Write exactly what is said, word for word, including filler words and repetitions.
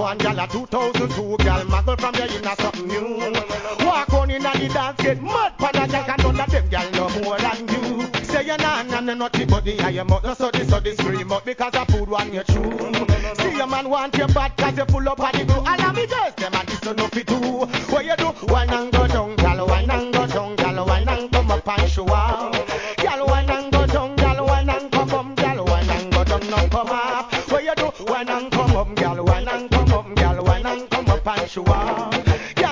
one gal a two thousand two gal, muggle from your inner something new. Walk on in and the dance get mud, pan a gal can none of them gal no more than you. Say you're not and you're not body, I am out, no so this so this scream out because of food one you chew. See a man want you bad cause you full up of the glue. And I'm just them and this no fit do. What you do? Wine and go down, gal, wine and go down.